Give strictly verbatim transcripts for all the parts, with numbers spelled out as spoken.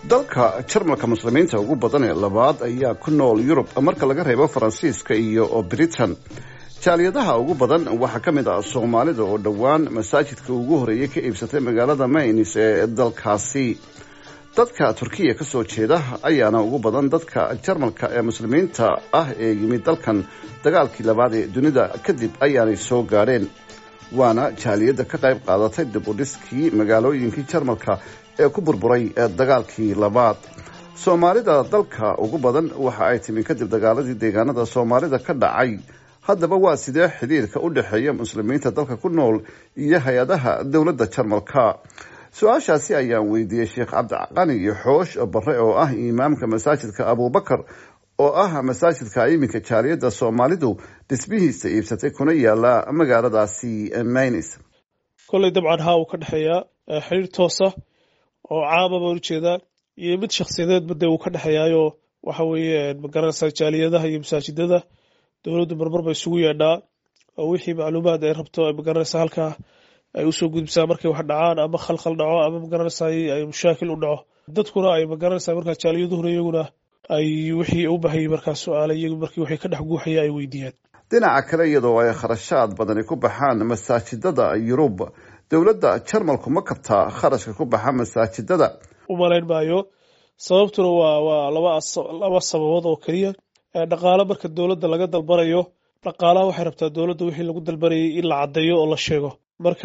dalka jarmalka muslimiinta ugu badan ee labaad ayaa ku nool yurub marka laga reebo faransiiska iyo britain. jaaliyadaha ugu badan waxaa ka mid ah soomaalida oo dhowaan masaajidka ugu horeeyay ka iibsatay magaalada Mainz ee dalkaasi. dadka Turkiya ka soo jeeda ayaana ugu badan dadka jarmalka ee muslimiinta ah ee yimid dalkan dagaalkii labaad ee dunida kadib ayaanay soo gaareen, waana jaaliyada ka qayb qaadatay dib u dhiskii magaalooyinkii jarmalka ee ku burburay dagaalkii labaad. soomaalida dalka ugu badan waxa ay timi kadib dagaaladii deegaanada soomaalida ka dhacay. haddaba waa sidee xiriirka u dhexeeya muslimiinta dalka ku nool iyo hay-adaha dowladda jarmalka? su-aashaasi ayaan weydiiyey sheekh cabdiqani xoosh bare oo ah imaamka masaajidka abubakar oo ah masaajidka iminka jaaliyada soomaalidu dhismihiisa iibsatay kuna yaala magaaladaasi Mainz. kolley dabcan haa uu ka dhexeeyaa xiriir toosa oo caama baan ujeedaa iyo mid shakhsiyadeedba dee uu ka dhexeeyaayo waxa weeye magaranaysaa jaaliyadaha iyo masaajidada dowladdu marmar ba isugu yeedhaa oo wixii macluumaad ay rabto ay magaranaysaa halkaa ay usoo gudbisaa markay wax dhacaan ama khalkhal dhaco ama magaranaysaa ay mushaakil u dhaco. dadkuna ay magaranaysaa markaa jaaliyaduhuna iyaguna ay wixii u baahayay markaa su-aala iyagu markii waxay ka dhex guuxaya ay weydiiyaan. dhinaca kale iyadoo ay kharashaad badani ku baxaan masaajidada Yurub, dowladda jarmalku ma kabtaa kharashka ku baxa masaajidada? u malayn maayo, sababtuna waa waa laba laba sababood oo keliya. dhaqaale marka dowladda laga dalbanayo, dhaqaalaha waxay rabtaa dowladda wixii lagu dalbanayay in la caddeeyo oo la sheego. marka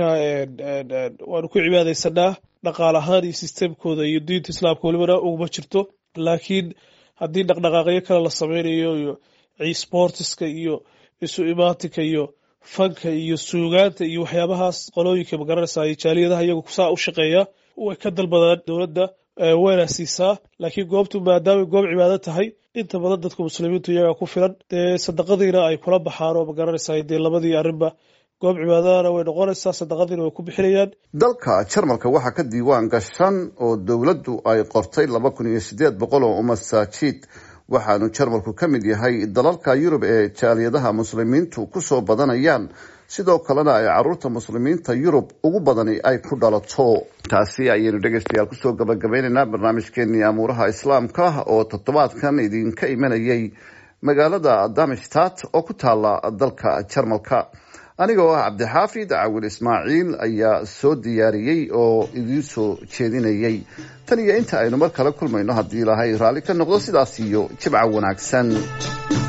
waanu ku cibaadaysanaa dhaqaale ahaan iyo sistemkooda iyo diinta islaamka welibana uguma jirto, laakiin haddii dhaqdhaqaaqyo kale la sameynayo iyo sportiska iyo isu imaatinka iyo fanka iyo suugaanta iyo waxyaabahaas qolooyinka magaranaysaa jaaliyadaha iyagu saa u shaqeeya way ka dalbadaan dowladda wayna siisaa. laakiin goobtu maadaama goob cibaado tahay, inta badan dadka muslimiintu iyaga ku filan dee sadaqadiina ay kula baxaan oo magaranaysaa dee labadii arrinba goob cibaadadana way noqonaysaa, sadaqadiina way ku bixinayaan. dalka jarmalka waxaa ka diiwaan gashan oo dowladdu ay qortay laba kun iyo sideed boqol oo masaajid, waxaanu jarmalku ka mid yahay dalalka Yurub ee jaaliyadaha muslimiintu ku soo badanayaan, sidoo kalena ay caruurta muslimiinta Yurub ugu badani ay ku dhalato. taasi ayaynu dhegeystayaal kusoo gabagabaynaynaa barnaamijkeenii amuuraha islaamka oo toddobaadkan idinka imanayay magaalada Darmstadt oo ku taala dalka jarmalka. anigoo ah cabdixaafid cawil ismaaciil ayaa soo diyaariyey oo idiin soo jeedinayay. tan iyo inta aynu mar kale kulmayno haddii ilaahay raalli ka noqdo, sidaas iyo jimco wanaagsan.